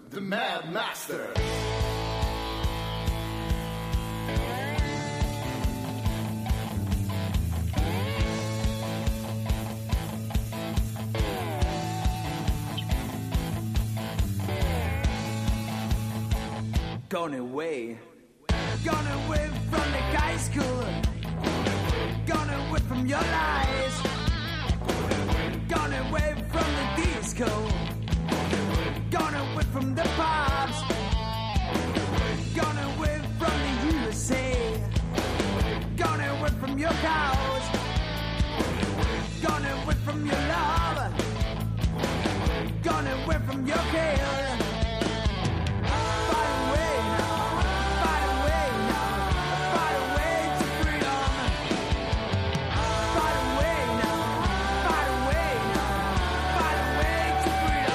the Mad Master. Gone away from the high school, gone away from your lies, gone away from the disco, gone away from the pubs, gone away from the USA, gone away from your house, gone away from your love, gone away from your care. Freedom.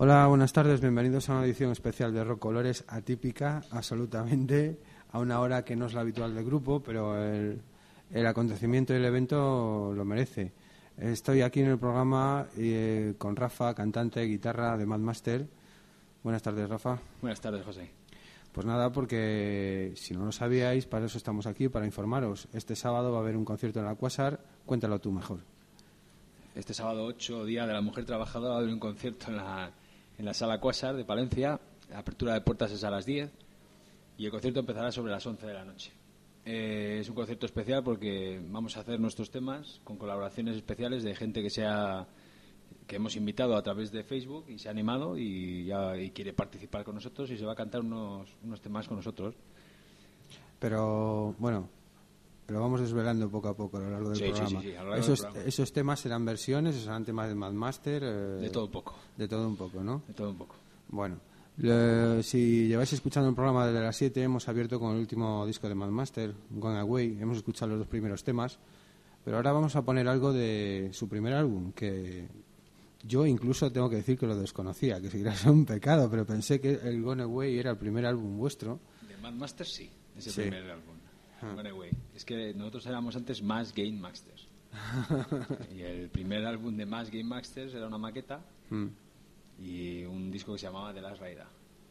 Hola, buenas tardes, bienvenidos a una edición especial de Rock Colores, atípica, absolutamente, a una hora que no es la habitual del grupo, pero el acontecimiento y el evento lo merece. Estoy aquí en el programa con Rafa, cantante, guitarra de Mad Master. Buenas tardes, Rafa. Buenas tardes, José. Pues nada, porque si no lo sabíais, para eso estamos aquí, para informaros. Este sábado va a haber un concierto en la Quasar, cuéntalo tú mejor. Este sábado 8, Día de la Mujer Trabajadora, va a haber un concierto en la Sala Quasar de Palencia. La apertura de puertas es a las 10 y el concierto empezará sobre las 11 de la noche. Es un concierto especial porque vamos a hacer nuestros temas con colaboraciones especiales de gente que hemos invitado a través de Facebook y se ha animado y quiere participar con nosotros y se va a cantar unos temas con nosotros. Pero bueno, lo vamos desvelando poco a poco a lo largo del programa. Sí, a lo largo del programa. Esos temas serán versiones, serán temas de Mad Master. De todo un poco. De todo un poco, ¿no? De todo un poco. Bueno, si lleváis escuchando el programa desde las 7, hemos abierto con el último disco de Mad Master, Gone Away. Hemos escuchado los 2 primeros temas, pero ahora vamos a poner algo de su primer álbum, que yo incluso tengo que decir que lo desconocía, que seguirá siendo un pecado, pero pensé que el Gone Away era el primer álbum vuestro. De Mad Master sí, es el primer álbum. Gone Away. Es que nosotros éramos antes Mass Game Masters. Y el primer álbum de Mass Game Masters era una maqueta y un disco que se llamaba The Last Rider.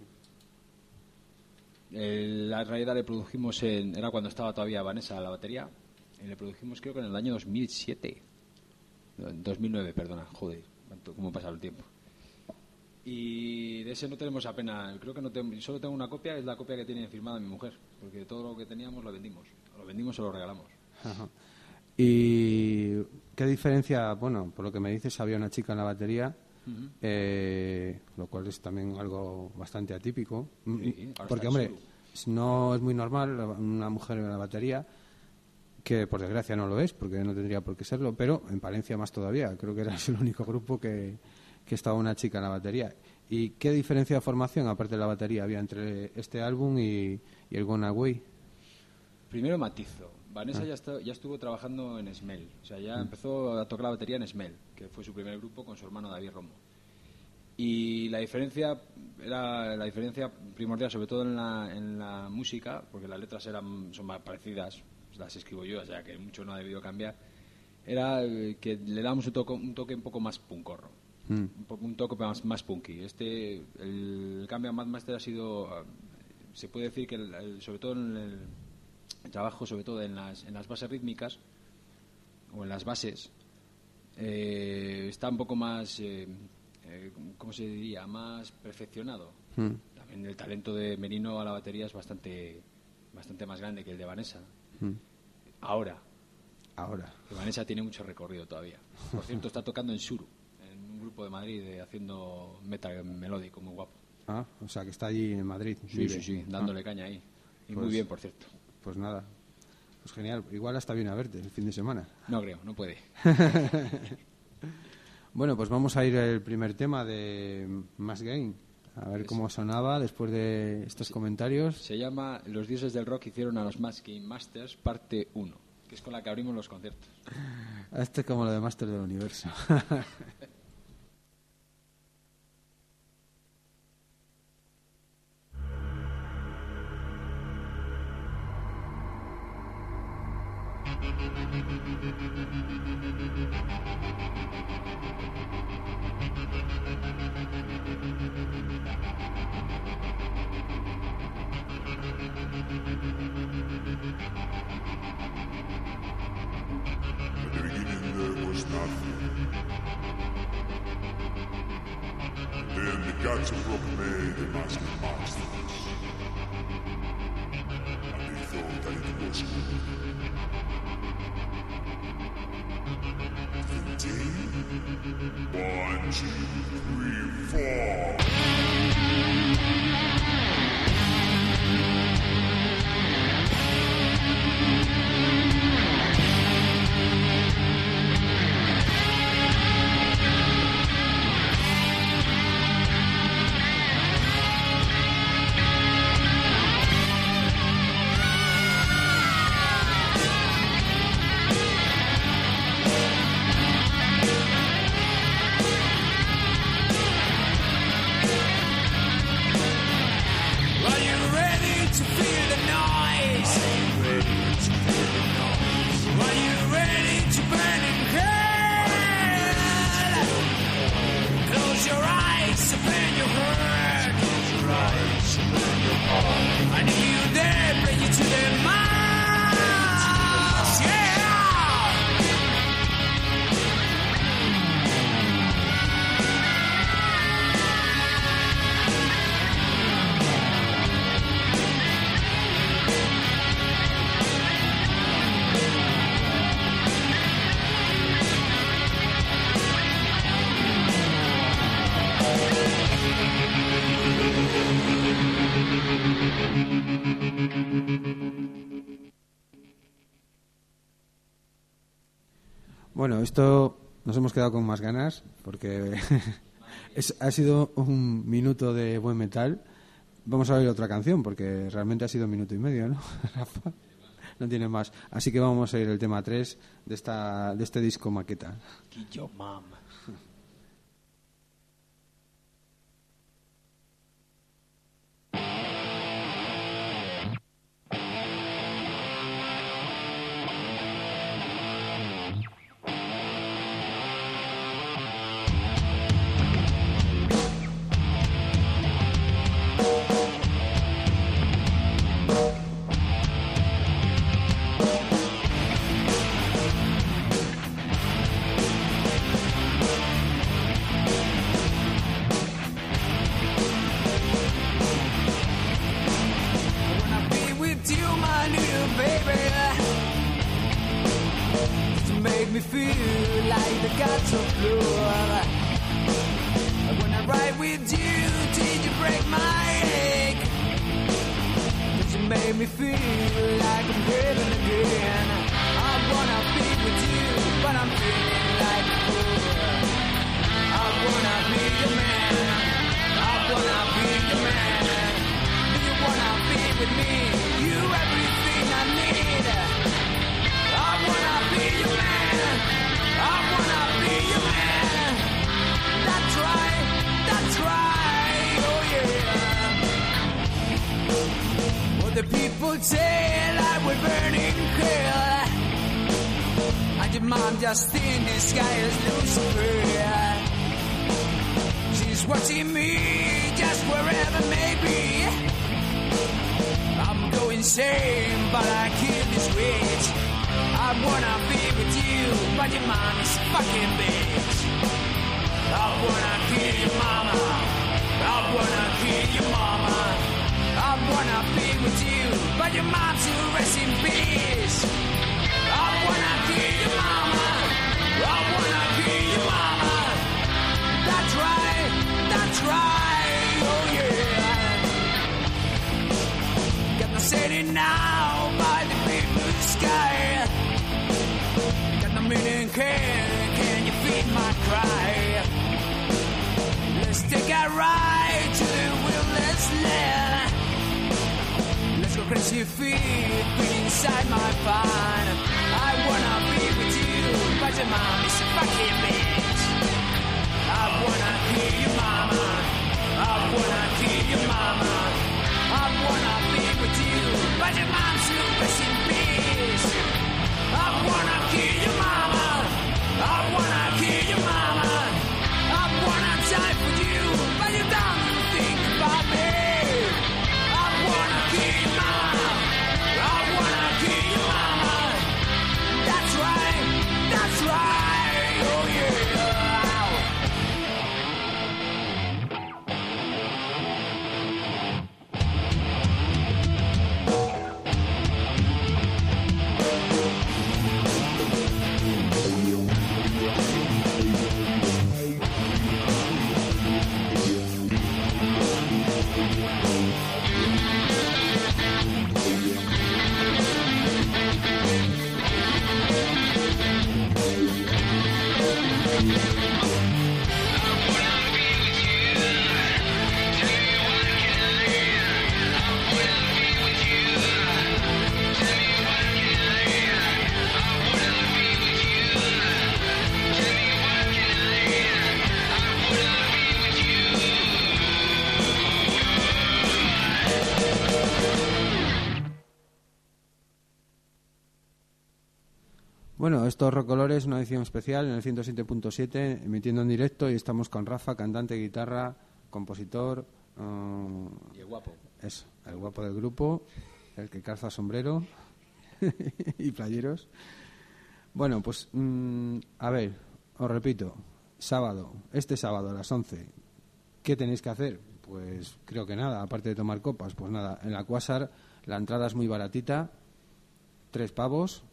El Last Rider le produjimos era cuando estaba todavía Vanessa a la batería, y le produjimos creo que en el año 2007. 2009, perdona, joder, cómo ha pasado el tiempo. Y de ese no tenemos apenas, creo que solo tengo una copia, es la copia que tiene firmada mi mujer, porque todo lo que teníamos lo vendimos o lo regalamos. Ajá. ¿Y qué diferencia? Bueno, por lo que me dices, había una chica en la batería, lo cual es también algo bastante atípico, porque hombre, no es muy normal una mujer en la batería, que por desgracia no lo es, porque no tendría por qué serlo, pero en Palencia más todavía. Creo que era el único grupo que estaba una chica en la batería. ¿Y qué diferencia de formación, aparte de la batería, había entre este álbum y el Gone Away? Primero matizo. Vanessa ya estuvo trabajando en Smell. O sea, ya empezó a tocar la batería en Smell, que fue su primer grupo con su hermano David Romo. Y la diferencia primordial, sobre todo en la música, porque las letras son más parecidas, las escribo yo, o sea que mucho no ha debido cambiar, era que le dábamos un toque un poco más punkorro. Un toque más punky. El cambio a Mad Master ha sido, se puede decir que sobre todo en el trabajo, sobre todo en las bases rítmicas o en las bases, está un poco más, ¿cómo se diría? Más perfeccionado. También el talento de Merino a la batería es bastante más grande que el de Vanessa. Ahora. Que Vanessa tiene mucho recorrido todavía. Por cierto, está tocando en Suru, en un grupo de Madrid, haciendo metal melódico, muy guapo. Ah, o sea que está allí en Madrid. Sí, dándole caña ahí. Y pues, muy bien, por cierto. Pues nada, pues genial. Igual hasta viene a verte el fin de semana. No creo, no puede. Bueno, pues vamos a ir al primer tema de Mass Game. A ver cómo sonaba después de estos comentarios. Se llama Los dioses del rock hicieron a los Mass Game Masters, parte 1, que es con la que abrimos los conciertos. Este es como lo de Master del Universo. Bueno, esto nos hemos quedado con más ganas porque ha sido un minuto de buen metal. Vamos a oír otra canción porque realmente ha sido 1 minuto y medio, ¿no, Rafa? No tiene más. Así que vamos a ir el tema 3 de este disco maqueta. Yo, mam. Just in disguise, Lucifer. She's watching me just wherever may be. I'm going insane, but I kill this witch. I wanna be with you, but your mom is a fucking bitch. I wanna kill your mama. I wanna kill your mama. I wanna be with you, but your mom to rest in peace. I wanna kill your mama. I wanna kill your mama. That's right, oh yeah. Got no setting now by the big blue sky. Got no meaning, can you feed my cry? Let's take a ride to the wilderness land. Let's go crazy feet inside my van. I wanna be with you, but your mom is a fucking bitch. I wanna kill your mama. I wanna kill your mama. I wanna be with you, but your mom's to rest in peace. I wanna kill your mama. I wanna kill your mama. I wanna die for you, but you don't think about me. I wanna kill your mama. I wanna kill your mama. That's right, oh yeah. Bueno, esto es Rock Colores, una edición especial en el 107.7, emitiendo en directo, y estamos con Rafa, cantante, guitarra, compositor. Y el guapo. Eso, el guapo del grupo, el que calza sombrero y playeros. Bueno, pues a ver, os repito, este sábado a las 11, ¿qué tenéis que hacer? Pues creo que nada, aparte de tomar copas, pues nada, en la Quasar la entrada es muy baratita, 3 pavos.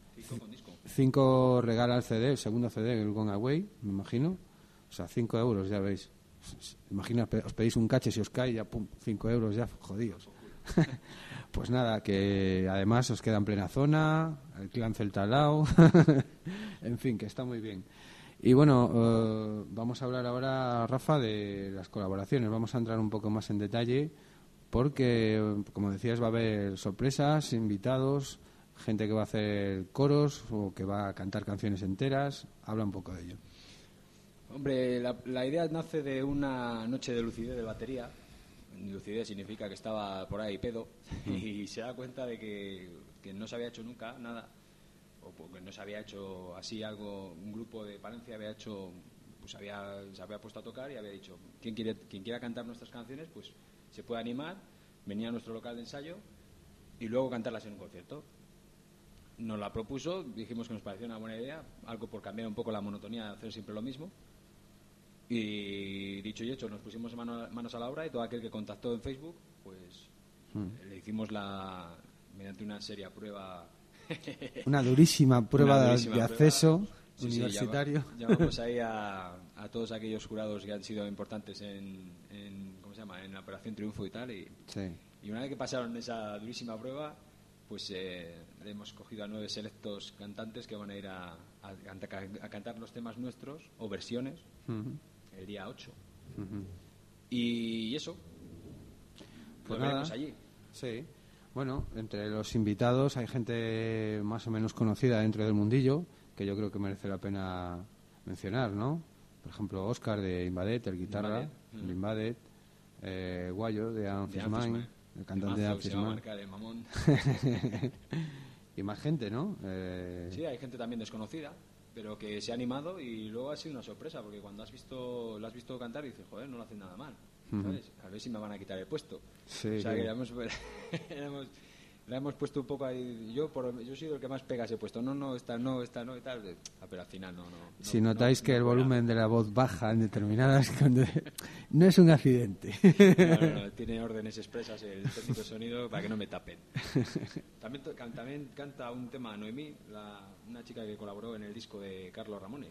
5 regala el CD, el segundo CD, el Gone Away, me imagino. O sea, 5 euros, ya veis. Imagina, os pedís un cache, si os cae, ya pum, 5 euros, ya jodidos. Pues nada, que además os queda en plena zona, el clan Celta al lado, en fin, que está muy bien. Y bueno, vamos a hablar ahora, Rafa, de las colaboraciones. Vamos a entrar un poco más en detalle porque, como decías, va a haber sorpresas, invitados, gente que va a hacer coros o que va a cantar canciones enteras. Habla un poco de ello. Hombre, la idea nace de una noche de lucidez de batería. Lucidez significa que estaba por ahí pedo y se da cuenta de que no se había hecho nunca nada, o porque no se había hecho así algo. Un grupo de Palencia había hecho, pues se había puesto a tocar y había dicho, quien quiera cantar nuestras canciones, pues se puede animar, venir a nuestro local de ensayo y luego cantarlas en un concierto. Nos la propuso, dijimos que nos parecía una buena idea, algo por cambiar un poco la monotonía de hacer siempre lo mismo. Y dicho y hecho, nos pusimos manos a la obra y todo aquel que contactó en Facebook, pues le hicimos mediante una seria prueba. Una durísima prueba de acceso universitario. Sí, llamamos ahí a todos aquellos jurados que han sido importantes en ¿cómo se llama? En la Operación Triunfo y tal. Y una vez que pasaron esa durísima prueba, pues le hemos cogido a 9 selectos cantantes que van a ir a cantar los temas nuestros o versiones. El día 8. Y eso, pues lo veremos allí. Sí. Bueno, entre los invitados hay gente más o menos conocida dentro del mundillo, que yo creo que merece la pena mencionar, ¿no? Por ejemplo, Óscar de Invadet, el guitarra de Invadet, Guayo de Amphis, el cantante de Amphis. Y más gente, ¿no? Sí, hay gente también desconocida, pero que se ha animado y luego ha sido una sorpresa, porque cuando lo has visto cantar y dices, joder, no lo hacen nada mal, ¿sabes? A ver si me van a quitar el puesto. Sí, o sea, sí. que la hemos puesto un poco ahí. Yo he sido el que más pegas he puesto. No, esta no y tal. Pero al final no. Si notáis que el volumen de la voz baja en determinadas no es un accidente. No, tiene órdenes expresas el técnico de sonido para que no me tapen. También canta un tema Noemí, una chica que colaboró en el disco de Carlos Ramone.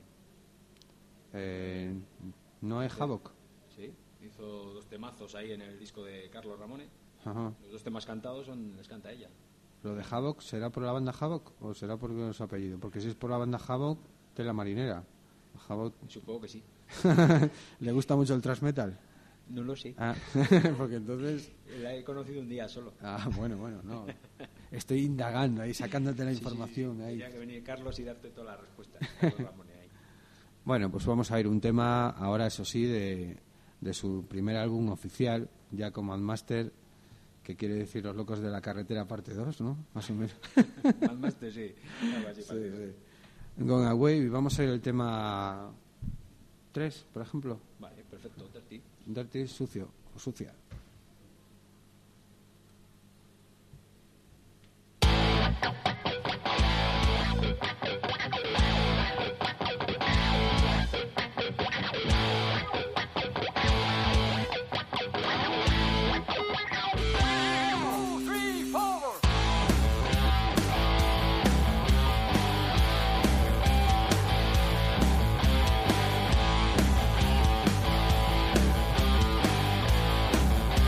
¿No es Havoc? Sí, hizo 2 temazos ahí en el disco de Carlos Ramone. Ajá. Los 2 temas cantados les canta ella. ¿Lo de Havoc será por la banda Havoc o será por su apellido? Porque si es por la banda Havoc, Tela Marinera. Havoc... Supongo que sí. ¿Le gusta mucho el thrash metal? No lo sé. Porque entonces... La he conocido un día solo. Bueno, no. Estoy indagando ahí, sacándote la información. Sí. Ahí. Tendría que venir Carlos y darte todas las respuestas. Carlos Ramone ahí. Bueno, pues vamos a ir un tema, ahora eso sí, de su primer álbum oficial, ya como Master, que quiere decir Los Locos de la Carretera parte 2, ¿no? Más o menos. Master, sí. Algo así, sí. Gone Away, y vamos a ir al tema 3, por ejemplo. Vale, perfecto. Dirty, sucio o sucia. Three, four.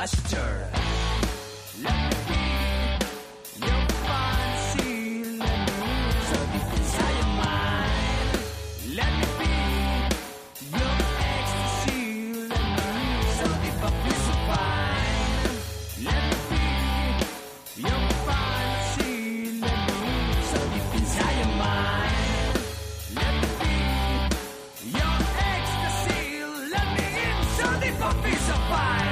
pasture. Let me be your fantasy. Let me in so deep inside your mind. Let me be your ecstasy. Let me in so deep I feel so fine. Let me be your fantasy. Let me in so deep inside your mind. Let me be your ecstasy. Let me in so deep I feel so fine.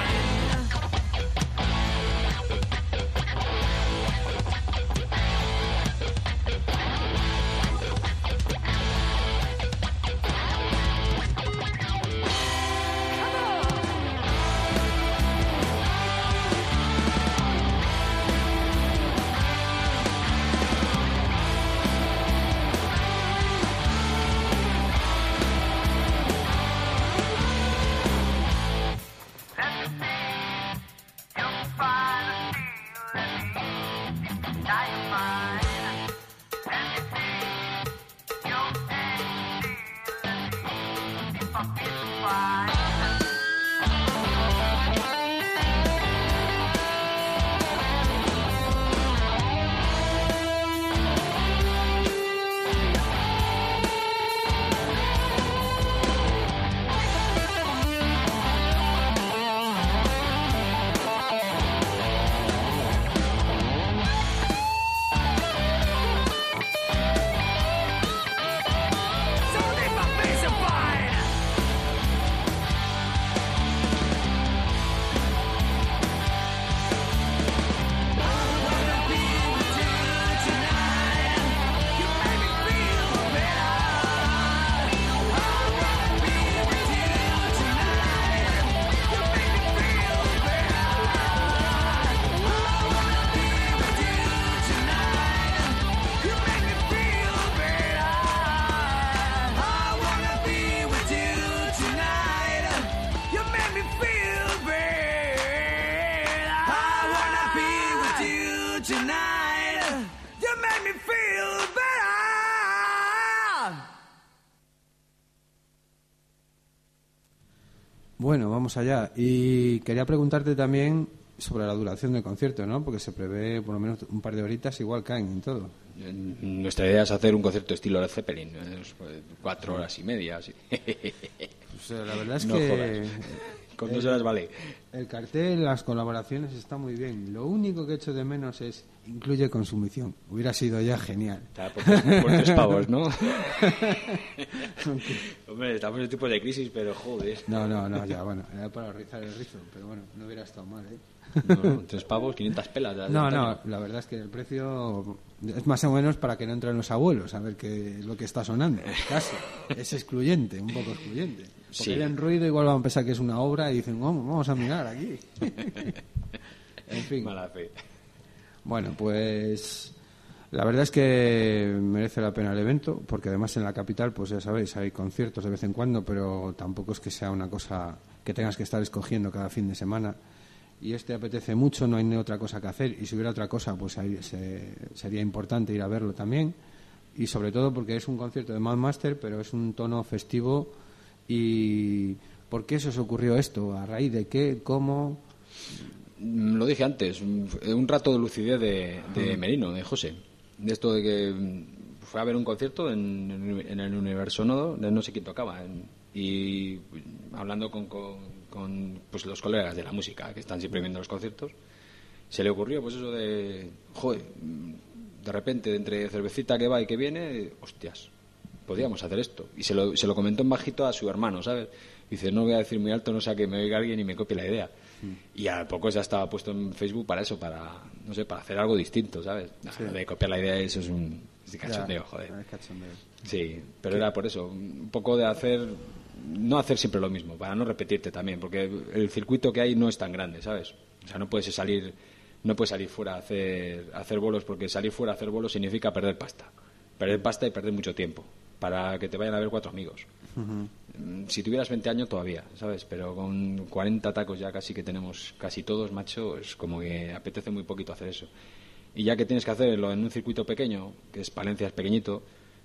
Bueno, vamos allá. Y quería preguntarte también sobre la duración del concierto, ¿no? Porque se prevé por lo menos un par de horitas, igual caen en todo. Nuestra idea es hacer un concierto estilo Led Zeppelin, 4 horas y media. Así. Pues, la verdad es no que... jodas. Con 2 horas vale. El cartel, las colaboraciones está muy bien. Lo único que echo de menos es incluye consumición. Hubiera sido ya genial. Está por 3 pavos, ¿no? Hombre, estamos en tiempos de crisis, pero joder. No, ya, bueno, era para rizar el rizo, pero bueno, no hubiera estado mal, ¿eh? No, 3 pavos, 500 pelas. No, la verdad es que el precio es más o menos para que no entren los abuelos a ver qué es lo que está sonando. Casi. Es excluyente, un poco excluyente. Porque ven ruido, igual van a pensar que es una obra y dicen, vamos a mirar aquí. En fin. Mala fe. Bueno, pues la verdad es que merece la pena el evento, porque además en la capital, pues ya sabéis, hay conciertos de vez en cuando, pero tampoco es que sea una cosa que tengas que estar escogiendo cada fin de semana. Y apetece mucho, no hay ni otra cosa que hacer, y si hubiera otra cosa, pues ahí sería importante ir a verlo también, y sobre todo porque es un concierto de Mad Master, pero es un tono festivo. ¿Y por qué se os ocurrió esto? ¿A raíz de qué? ¿Cómo? Lo dije antes, un rato de lucidez de Merino, de José, de esto de que fue a ver un concierto en el Universo Nodo, de no sé quién tocaba, y hablando con pues los colegas de la música que están siempre viendo los conciertos, se le ocurrió pues eso de de repente entre cervecita que va y que viene, hostias, podríamos hacer esto. Y se lo comentó en bajito a su hermano, ¿sabes? Dice, no voy a decir muy alto, no sea que me oiga alguien y me copie la idea. Y a poco ya estaba puesto en Facebook para eso, para hacer algo distinto, ¿sabes? Sí. De copiar la idea, eso es un cachondeo, joder. Es cachondeo. Sí, pero era por eso, un poco de no hacer siempre lo mismo, para no repetirte también, porque el circuito que hay no es tan grande, ¿sabes? O sea, no puedes salir fuera a hacer bolos, porque salir fuera a hacer bolos significa perder pasta y perder mucho tiempo para que te vayan a ver 4 amigos. Si tuvieras 20 años todavía, ¿sabes? Pero con 40 tacos ya casi que tenemos casi todos, macho, es como que apetece muy poquito hacer eso. Y ya que tienes que hacerlo en un circuito pequeño, que es Palencia, es pequeñito,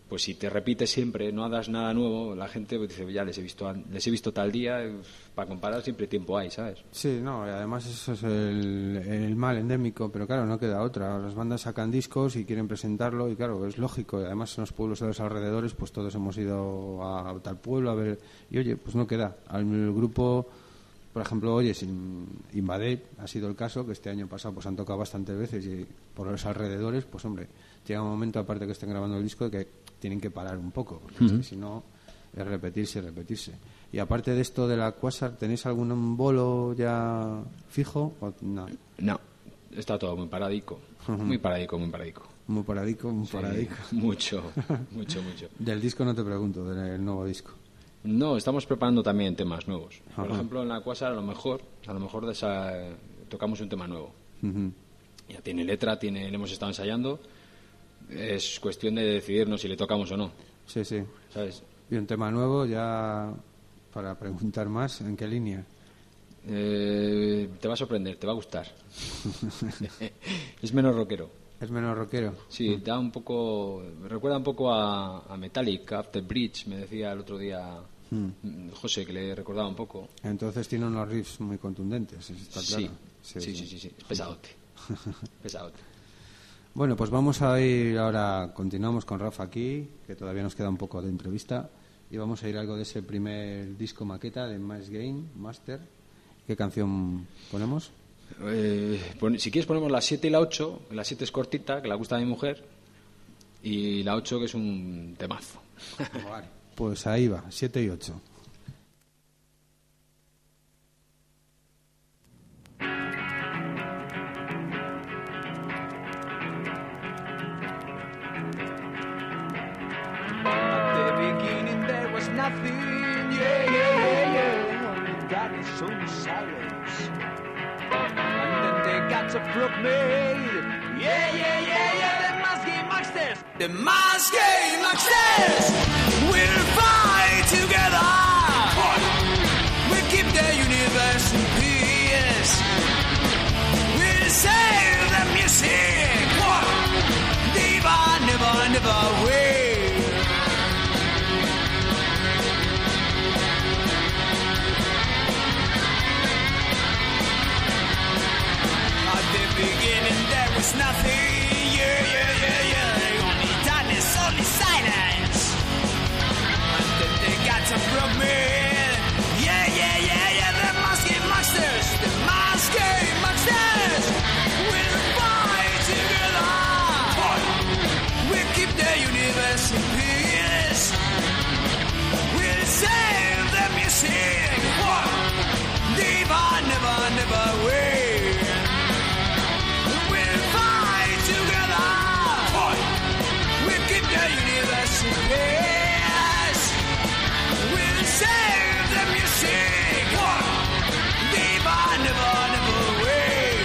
pues si te repites siempre, no hagas nada nuevo, la gente dice, ya les he visto tal día, para comparar siempre tiempo hay, ¿sabes? Sí, no, y además eso es el mal endémico, pero claro, no queda otra. Las bandas sacan discos y quieren presentarlo y claro, es lógico. Y además en los pueblos de los alrededores, pues todos hemos ido a tal pueblo a ver, y oye, pues no queda. El grupo, por ejemplo, oye, Invaded ha sido el caso, que este año pasado pues han tocado bastantes veces y por los alrededores, pues hombre, llega un momento, aparte que estén grabando el disco, de que tienen que parar un poco, porque es que si no es repetirse. Y aparte de esto de la Quasar, ¿tenéis algún bolo ya fijo? ¿O no? No, está todo muy paradico. Muy paradico. Muy paradico. Mucho. Del disco no te pregunto, del nuevo disco. No, estamos preparando también temas nuevos. Por ejemplo, en la Quasar a lo mejor de esa tocamos un tema nuevo. Ya tiene letra, le hemos estado ensayando. Es cuestión de decidirnos si le tocamos o no. Sí. ¿Sabes? Y un tema nuevo, ya para preguntar más, ¿en qué línea? Te va a sorprender, te va a gustar. Es menos rockero. ¿Es menos rockero? Sí, da un poco... Me recuerda un poco a Metallica, After Bridge, me decía el otro día José, que le recordaba un poco. Entonces tiene unos riffs muy contundentes, está claro. Sí. Es pesadote. Bueno, pues vamos a ir ahora, continuamos con Rafa aquí, que todavía nos queda un poco de entrevista, y vamos a ir algo de ese primer disco maqueta de Master. ¿Qué canción ponemos? Si quieres ponemos la 7 y la 8, la 7 es cortita, que le gusta a mi mujer, y la 8 que es un temazo. Vale, pues ahí va, 7 y 8. Nothing, yeah. Only darkness, only silence. And then they got to flip me. Yeah. The Maskey Monsters. The Maskey Monsters will fight together. We'll keep the universe in peace. We'll save the music. Never will. Beginning there was nothing, yeah. Only darkness, only silence. And then they got to broke me. Yeah. The Maskey Monsters, will fight together. We'll keep the universe in peace. We'll save the music. Never will. Yes, we'll save the music. Never will.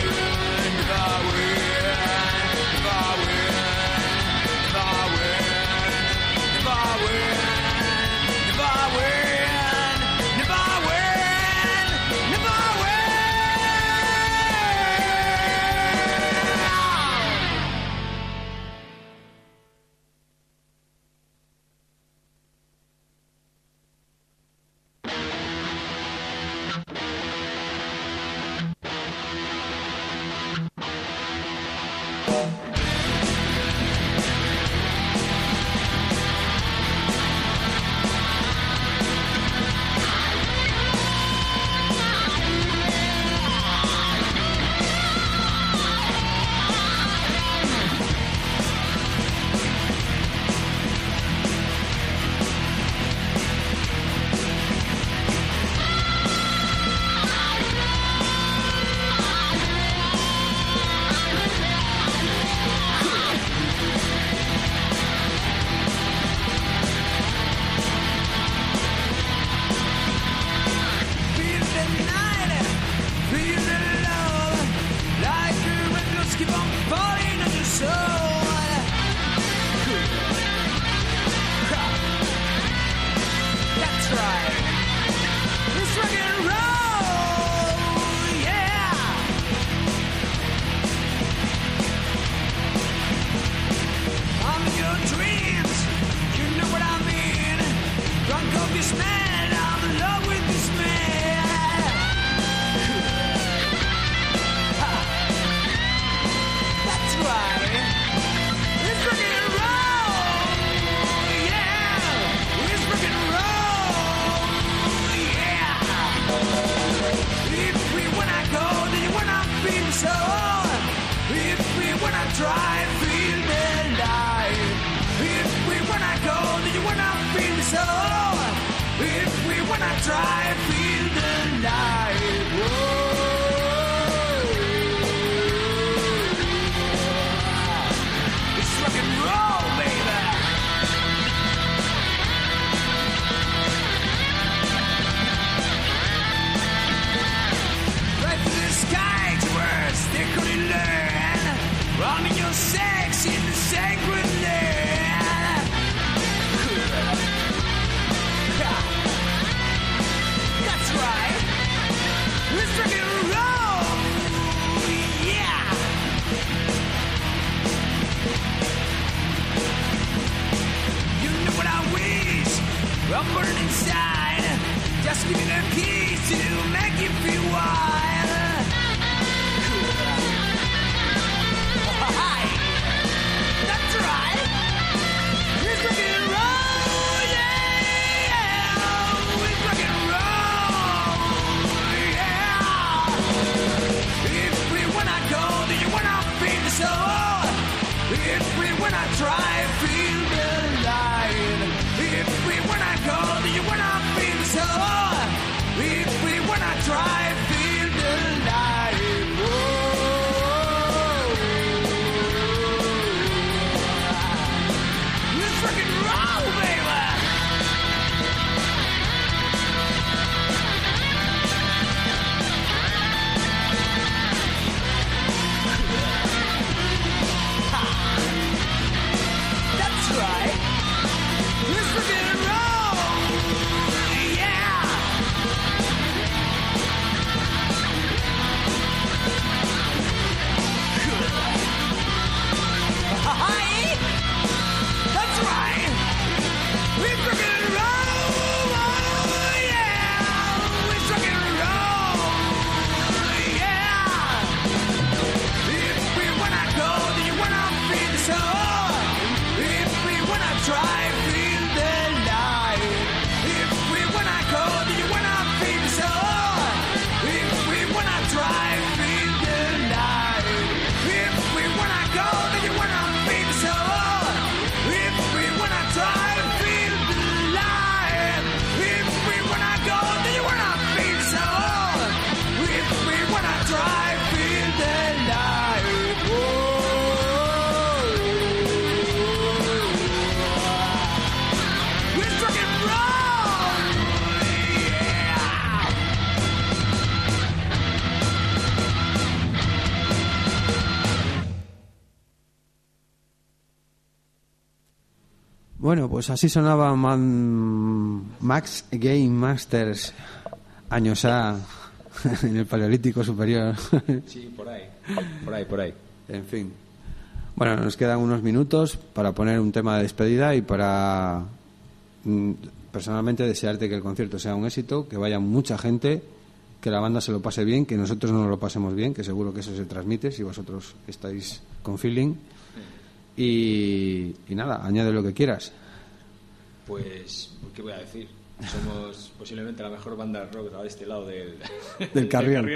so. If we wanna try, feel the light. If we wanna go, do you wanna feel so? If we wanna try, feel the light. Whoa. It's rock and roll, baby. Right to the sky to words they couldn't learn. Running your sex in the sacred land. That's right. It's rock and roll. Yeah. You know what I wish. I'm burning inside. Just give me the keys to make you feel wild. Hi. That's right. It's rock and roll, yeah. It's rock and roll, yeah. If we wanna go, do you wanna feel the soul? If we wanna try, feel the light. If we wanna go, do you wanna feel the soul? If we wanna try, feel the light. Whoa. Let's rock and roll, baby. That's right. Let's rock and roll. Yeah. Hi. That's right. Let's rock and roll. Yeah. Let's rock and roll. Yeah. If we wanna go, do you wanna feel the soul? If we wanna try, feel the light. If we wanna go, do you wanna feel the soul? If we wanna try, feel the light. If we wanna go, do you wanna feel the soul? If we wanna try, feel the light. If we wanna go, do you wanna feel the soul? If we wanna try, feel the light. Whoa. Let's rock and roll. Yeah. Bueno, pues así sonaba Max Game Masters, años A, en el Paleolítico Superior. Sí, por ahí. En fin. Bueno, nos quedan unos minutos para poner un tema de despedida y para personalmente desearte que el concierto sea un éxito, que vaya mucha gente, que la banda se lo pase bien, que nosotros nos lo pasemos bien, que seguro que eso se transmite si vosotros estáis con feeling. Y nada, añade lo que quieras. Pues, ¿qué voy a decir? Somos posiblemente la mejor banda de rock de este lado del Carrión.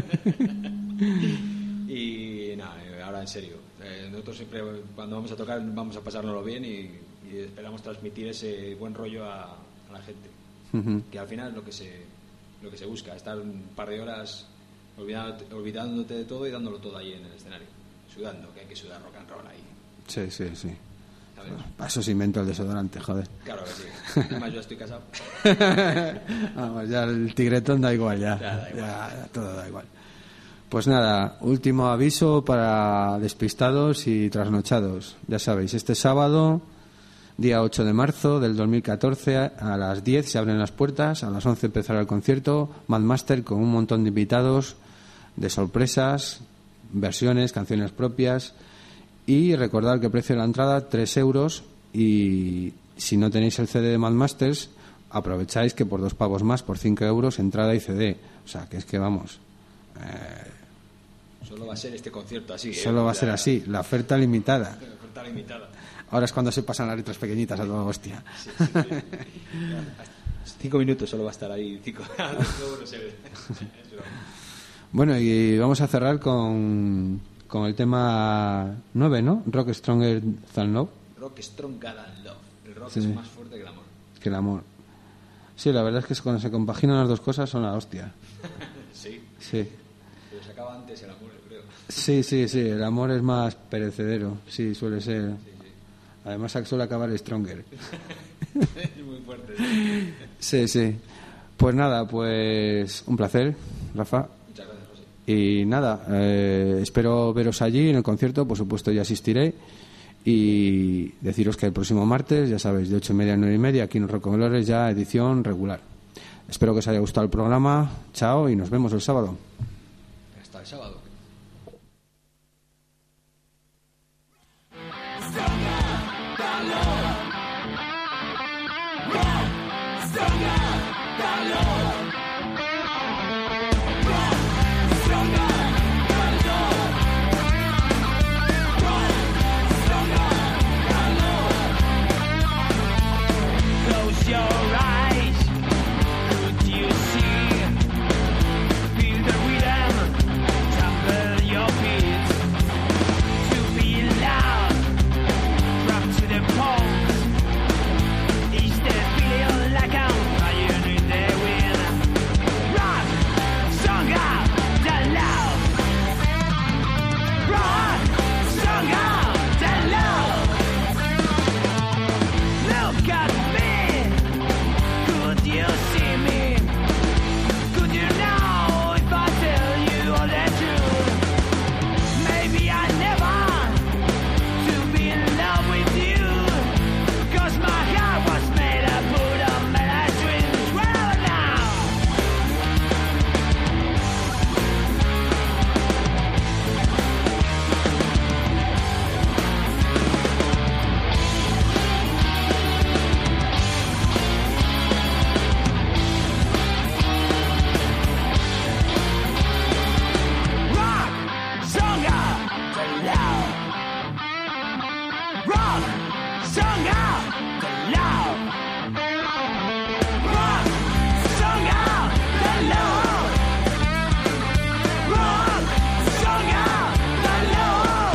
Y nada, ahora en serio, nosotros siempre cuando vamos a tocar vamos a pasárnoslo bien y esperamos transmitir ese buen rollo a la gente. Uh-huh. Que al final es lo que se busca, estar un par de horas olvidándote de todo y dándolo todo ahí en el escenario, sudando, que hay que sudar rock and roll ahí. Sí. ¿Sabes? Para eso se inventó el desodorante, joder. Claro que sí. Además yo estoy casado. Vamos, ya el tigretón da igual, ya todo da igual. Pues nada, último aviso para despistados y trasnochados. Ya sabéis, este sábado, día 8 de marzo del 2014, a las 10 se abren las puertas, a las 11 empezará el concierto, Mad Master con un montón de invitados, de sorpresas, versiones, canciones propias. Y recordad que el precio de la entrada 3 euros, y si no tenéis el CD de Mad Masters aprovecháis que por 2 pavos más, por 5 euros, entrada y CD. O sea, que es que vamos, solo va a ser este concierto así. Solo va a ser así, la oferta limitada. La oferta limitada. Ahora es cuando se pasan las letras pequeñitas a toda hostia. Sí. 5 minutos solo va a estar ahí. 5 euros. Bueno, y vamos a cerrar con el tema 9, ¿no? Rock Stronger Than Love. Rock Stronger Than Love. El rock Sí. es más fuerte que el amor. Que el amor. Sí, la verdad es que cuando se compaginan las dos cosas son la hostia. Sí. Sí. Pero se acaba antes el amor, yo creo. Sí, el amor es más perecedero, sí, suele ser. Además suele acabar Stronger. Es muy fuerte. Sí. Pues nada, pues un placer, Rafa. Muchas gracias, José. Y nada, espero veros allí en el concierto, por supuesto ya asistiré. Y deciros que el próximo martes, ya sabéis, de 8:30 a 9:30, aquí en Rocomelores, ya edición regular. Espero que os haya gustado el programa. Chao y nos vemos el sábado. Hasta el sábado. Close your eyes. Could you see? Feel the rhythm. Trample your feet. To be loud. Drop to the pulse. Is the feeling like I'm flying in the wind? Rock, song out, the loud. Rock, song out, the loud. Look at me. Could you see me? Could you know if I tell you all the truth? Maybe I never to be in love with you. 'Cause my heart was made up of many dreams. Well now. Rock, song out, the loud. Rock, song out, the loud. Rock, song out, the loud. Rock, song out, the loud.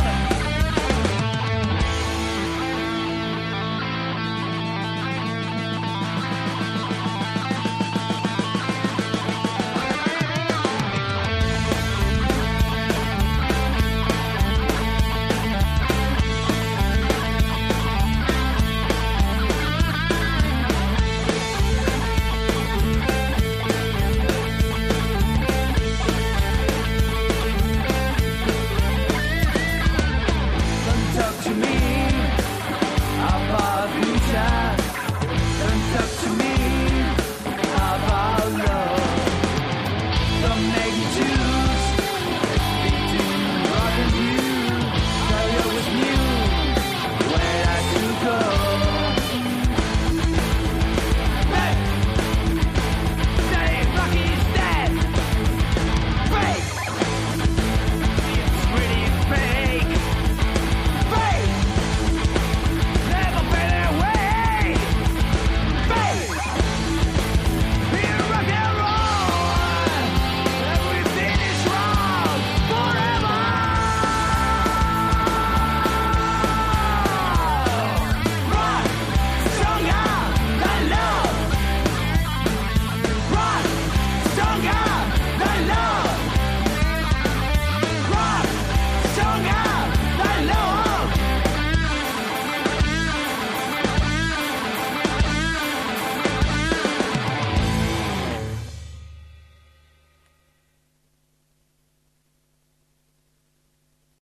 Don't talk to me about future. Don't talk to me about love. Don't make it too